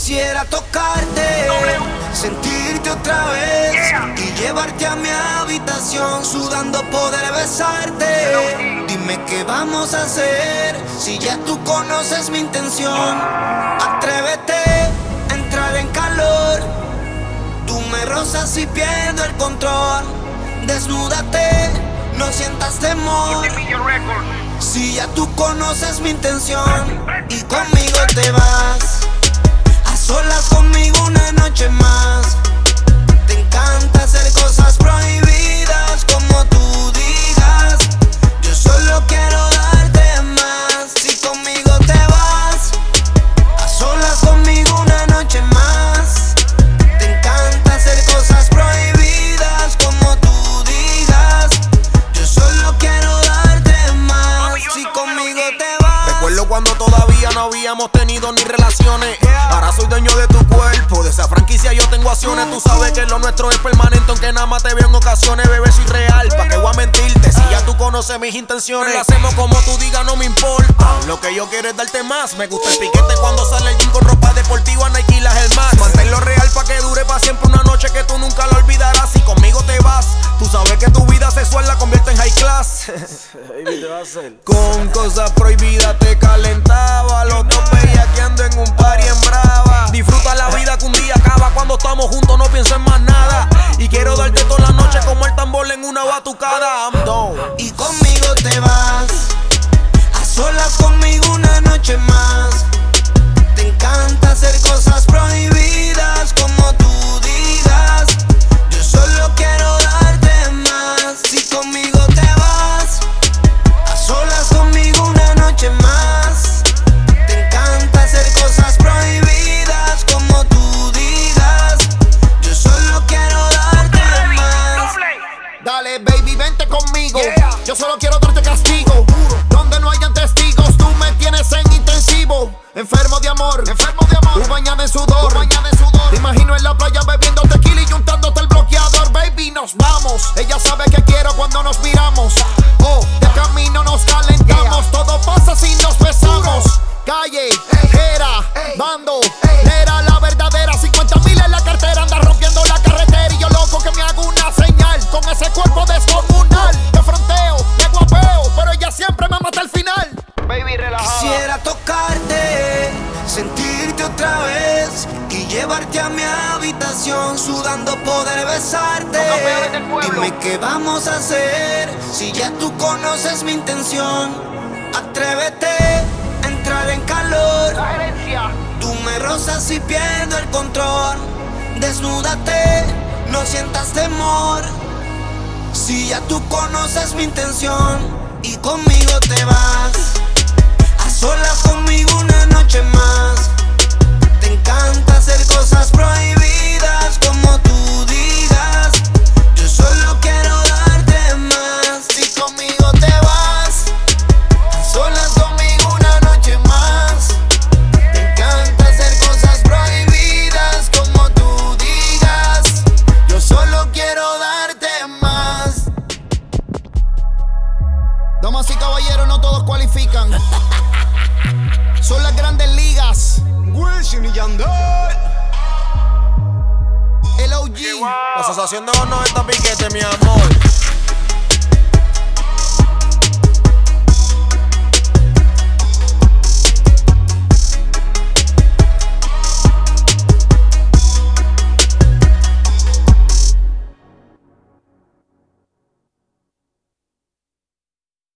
Quisiera tocarte, sentirte otra vez y llevarte a mi habitación, sudando poder besarte. Dime qué vamos a hacer si ya tú conoces mi intención. Atrévete a entrar en calor. Tú me rozas y pierdo el control. Desnúdate, no sientas temor. Si ya tú conoces mi intención y conmigo te vas a solas conmigo una noche más. Te encanta hacer cosas prohibidas como tú digas. Yo solo quiero darte más. Si conmigo te vas a solas conmigo una noche más. Te encanta hacer cosas prohibidas como tú digas. Yo solo quiero darte más. Si conmigo te vas. Recuerdo cuando todavía no habíamos tenido ni relaciones. Ahora soy dueño de tu cuerpo, de esa franquicia yo tengo acciones. Tú sabes que lo nuestro es permanente, aunque nada más te veo en ocasiones. Bebé, soy real, ¿pa' qué voy a mentirte? Si ya tú conoces mis intenciones. Lo hacemos como tú digas, no me importa. Lo que yo quiero es darte más. Me gusta el piquete cuando sale el gym con ropa deportiva, Nike y las Air Max. Manténlo real pa' que dure pa' siempre, una noche que tú nunca la olvidarás. Si conmigo te vas, tú sabes que tu vida sexual la convierte en high class. Baby, te va a hacer. Con cosas prohibidas te calentaba. Los dos bellaqueando en un party en Brava. Disfruta la vida que un día acaba. Cuando estamos juntos no pienso en más nada. Y quiero darte toda la noche como el tambor en una batucada. I'm done. Y conmigo te vas a solas conmigo una noche más. Te encanta hacer cosas prohibidas como tú digas. Yo solo quiero darte más. Si conmigo te vas a solas conmigo una noche más. Te encanta hacer cosas prohibidas como tú digas. Yo solo quiero darte más. Dale, baby, vente conmigo. Yo solo quiero darte castigo. Donde no hayan testigos, tú me tienes en intensivo. Enfermo de amor, tú bañada en sudor. Te imagino en la playa bebiendo tequila y untándote el bloqueador. Baby, nos vamos. Ella sabe que quiero cuando nos miramos. Oh, de camino nos calentamos. Todo pasa si nos besamos. Calle, era, bando, era la verdadera. 50,000 en la cartera, anda rompiendo la carretera. Y yo loco que me hago una señal con ese cuerpo descomunal. Te fronteo, te guapeo, pero ella siempre me mata al final. Baby, relajada. Quisiera tocarte, sentirte otra vez y llevarte a mi habitación, sudando poder besarte. Los campeones del pueblo. Dime qué vamos a hacer si ya tú conoces mi intención. Atrévete a entrar en calor. La gerencia. Tú me rozas y pierdo el control. Desnúdate, no sientas temor. Si ya tú conoces mi intención y conmigo te vas a solas conmigo una noche más. Te encanta hacer cosas prohibidas como tú digas. Yo solo quiero darte más. Si conmigo te vas a solas conmigo una noche más. Te encanta hacer cosas prohibidas como tú digas. Yo solo quiero darte más. Damas y caballeros, no todos cualifican. Son las grandes ligas. Wilson y Yandel. El OG. La asociación de honor está piquete, mi amor.